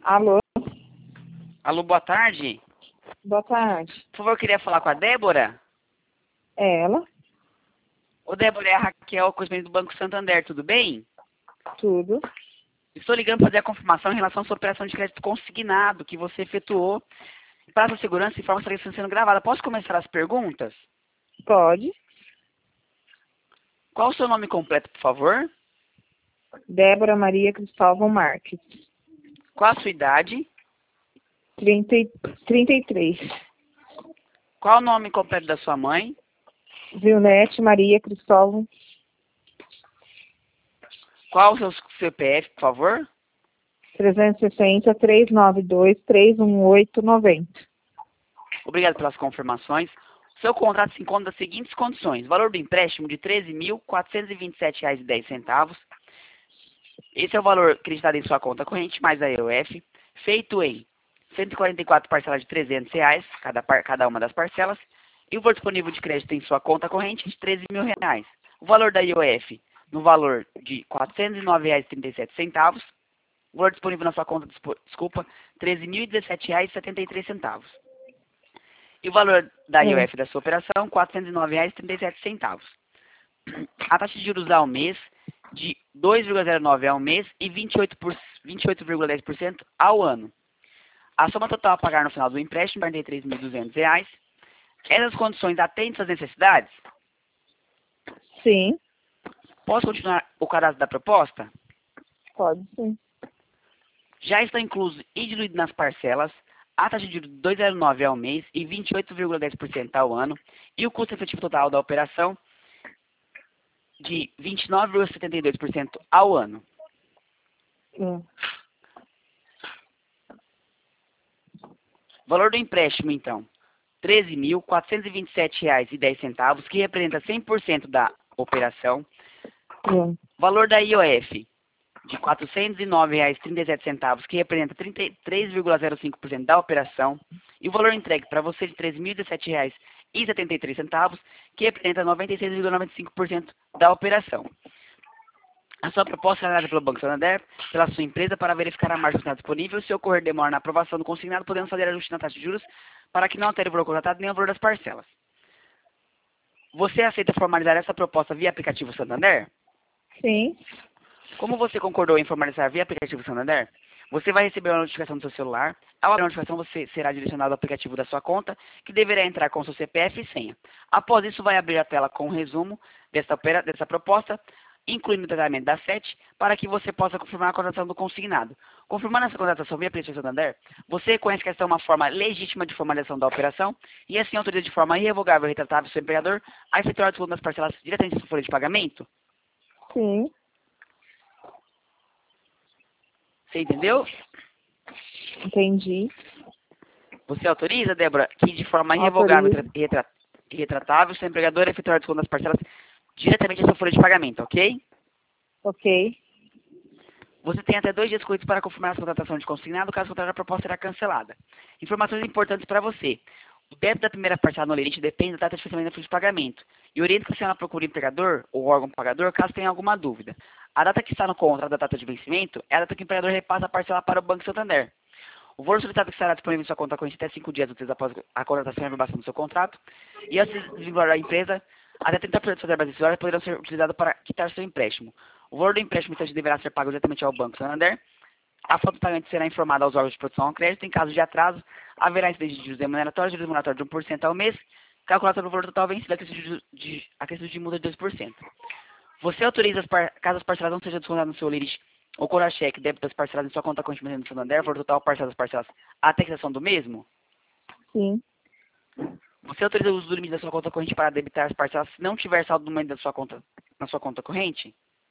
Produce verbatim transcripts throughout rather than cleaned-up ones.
Alô, Alô, boa tarde. boa tarde. Por favor, eu queria falar com a Débora. É ela? Ô, Débora, é a Raquel, correspondente do Banco Santander, tudo bem? Tudo. Estou ligando para fazer a confirmação em relação à sua operação de crédito consignado que você efetuou. Para a sua segurança, informa que está sendo gravada. Posso começar as perguntas? Pode. Qual o seu nome completo, por favor? Débora Maria Cristóvão Marques. Qual a sua idade? trinta, e- trinta e três. Qual o nome completo da sua mãe? Vilnete Maria Cristóvão. Qual o seu C P F, por favor? trezentos e sessenta, trezentos e noventa e dois, trezentos e dezoito, noventa. Obrigado pelas confirmações. O seu contrato se encontra nas seguintes condições. Valor do empréstimo de treze mil quatrocentos e vinte e sete reais e dez centavos. Esse é o valor acreditado em sua conta corrente, mais a E O F, feito em cento e quarenta e quatro parcelas de trezentos reais, cada, par, cada uma das parcelas, e o valor disponível de crédito em sua conta corrente de treze mil reais. O valor da I O F no valor de quatrocentos e nove reais e trinta e sete centavos. O valor disponível na sua conta, desculpa, treze mil e dezessete reais e setenta e três centavos. E o valor da I O F da sua operação, quatrocentos e nove reais e trinta e sete centavos. A taxa de juros ao mês de dois vírgula zero nove ao mês e vinte e oito vírgula dez por cento ao ano. A soma total a pagar no final do empréstimo, quarenta e três mil e duzentos reais. Essas condições atendem suas necessidades? Sim, Posso continuar o cadastro da proposta? pode sim. Já está incluso e diluído nas parcelas a taxa de juros de dois vírgula zero nove ao mês e vinte e oito vírgula dez por cento ao ano e o custo efetivo total da operação de vinte e nove vírgula setenta e dois por cento ao ano. Hum. Valor do empréstimo, então, treze mil quatrocentos e vinte e sete reais e dez centavos, que representa cem por cento da operação. Hum. Valor da I O F, de quatrocentos e nove reais e trinta e sete centavos, que representa trinta e três vírgula zero cinco por cento da operação. E o valor entregue para você de treze mil e dezessete reais e setenta e três centavos, que representa noventa e seis vírgula noventa e cinco por cento da operação. A sua proposta será analisada pelo Banco Santander, pela sua empresa, para verificar a margem consignada disponível. Se ocorrer demora na aprovação do consignado, podemos fazer ajuste na taxa de juros para que não altere o valor contratado nem o valor das parcelas. Você aceita formalizar essa proposta via aplicativo Santander? Sim, Como você concordou em formalizar via aplicativo Santander, você vai receber uma notificação do seu celular. Ao abrir a notificação, você será direcionado ao aplicativo da sua conta, que deverá entrar com seu C P F e senha. Após isso, vai abrir a tela com um resumo dessa, opera, dessa proposta, incluindo o detalhamento da S E T, para que você possa confirmar a contratação do consignado. Confirmando essa contratação via aplicativo Santander, você reconhece que esta é uma forma legítima de formalização da operação e assim autoriza de forma irrevogável e retratável seu empregador a efetuar o desconto das parcelas diretamente da sua folha de pagamento? sim. Você entendeu? Entendi. Você autoriza, Débora, que de forma irrevogável Autorizo. e retra- e retratável, seu empregador efetuar o desconto das parcelas diretamente da sua folha de pagamento, ok? Ok. Você tem até dois dias corridos para confirmar a contratação de consignado, caso contrário a proposta será cancelada. Informações importantes para você. O débito da primeira parcela no limite depende da data de fechamento da folha de pagamento. E orienta que a senhora procure o empregador ou órgão pagador caso tenha alguma dúvida. A data que está no contrato da data de vencimento é a data que o empregador repassa a parcela para o Banco Santander. O valor solicitado que estará disponível em sua conta corrente até cinco dias úteis após a contratação e a renovação do seu contrato. E antes de desvincular a empresa, até trinta por cento das suas verbas decisórias poderão ser utilizadas para quitar seu empréstimo. O valor do empréstimo deverá ser pago diretamente ao Banco Santander. A fonte do pagamento será informada aos órgãos de produção ao crédito. Em caso de atraso, haverá incidência de juros remuneratórios, juros remuneratórios de um por cento ao mês, calculado no valor total vencido, acrescido de, acrescido de multa de dois por cento. Você autoriza, as par, caso as parcelas não sejam descontadas no seu limite ou contra-cheque, débito das parcelas em sua conta corrente do Santander, valor total parcela das parcelas até a quitação do mesmo? Sim, Você autoriza o uso do limite da sua conta corrente para debitar as parcelas se não tiver saldo no momento da sua conta, na sua conta corrente?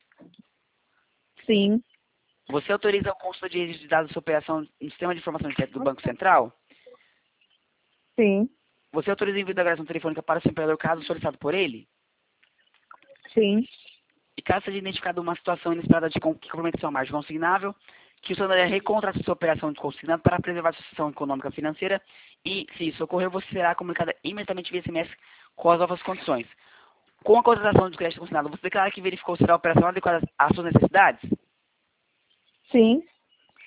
sim, Você autoriza o consulta de registro de dados da sua operação no sistema de informação de crédito do Banco Central? sim, Você autoriza o envio da gravação telefônica para o seu empregador caso solicitado por ele? sim, E caso seja identificada uma situação inesperada de com- que comprometa sua margem consignável, que o Santander recontrata sua operação de consignado para preservar sua situação econômica e financeira e, se isso ocorrer, você será comunicada imediatamente via S M S com as novas condições. Com a contratação de crédito consignado, você declara que verificou se a operação adequada às suas necessidades? sim.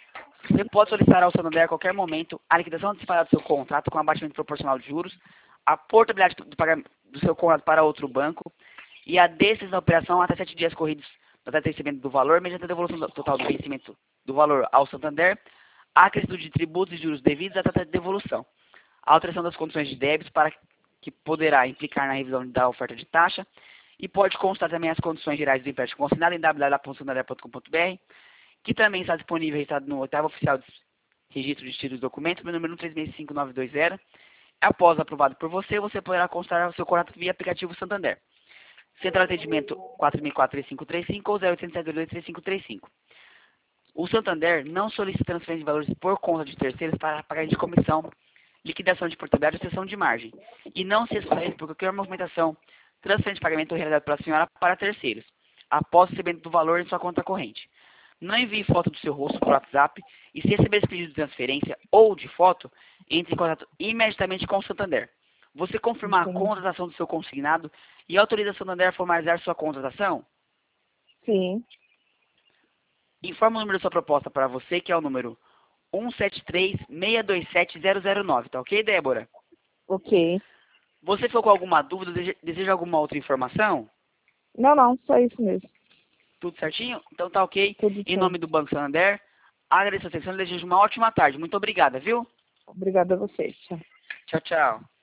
Você pode solicitar ao Santander a qualquer momento a liquidação antecipada do seu contrato com abatimento proporcional de juros, a portabilidade do pagamento do seu contrato para outro banco e a desistência da operação até sete dias corridos da data de vencimento do valor, mediante a devolução total do vencimento do valor ao Santander, a acrescimento de tributos e juros devidos à data de devolução, a alteração das condições de débitos para que poderá implicar na revisão da oferta de taxa e pode constar também as condições gerais do empréstimo consignado em w w w ponto santander ponto com ponto b r, que também está disponível registrado no oitavo oficial de registro de títulos e documentos, no número um três seis cinco nove dois zero. Após aprovado por você, você poderá constar o seu contrato via aplicativo Santander. Central de atendimento quatro mil e quatro, três cinco três cinco ou zero oitocentos, sete dois dois, três cinco três cinco. O Santander não solicita transferência de valores por conta de terceiros para pagamento de comissão, liquidação de portabilidade ou cessão de margem, e não se exclui por qualquer movimentação, transferência de pagamento realizada pela senhora para terceiros, após o recebimento do valor em sua conta corrente. Não envie foto do seu rosto por WhatsApp e, se receber esse pedido de transferência ou de foto, entre em contato imediatamente com o Santander. Você confirmar Sim. a contratação do seu consignado e autoriza o Santander a formalizar sua contratação? Sim. Informa o número da sua proposta para você, que é o número um sete três, seis dois sete, zero zero nove, tá ok, Débora? Ok. Você ficou com alguma dúvida, deseja, deseja alguma outra informação? Não, não, só isso mesmo. Tudo certinho? Então tá ok. Tudo Em certo. nome do Banco Santander, agradeço a atenção e desejo uma ótima tarde. Muito obrigada, viu? Obrigada a vocês. Tchau. Tchau, tchau.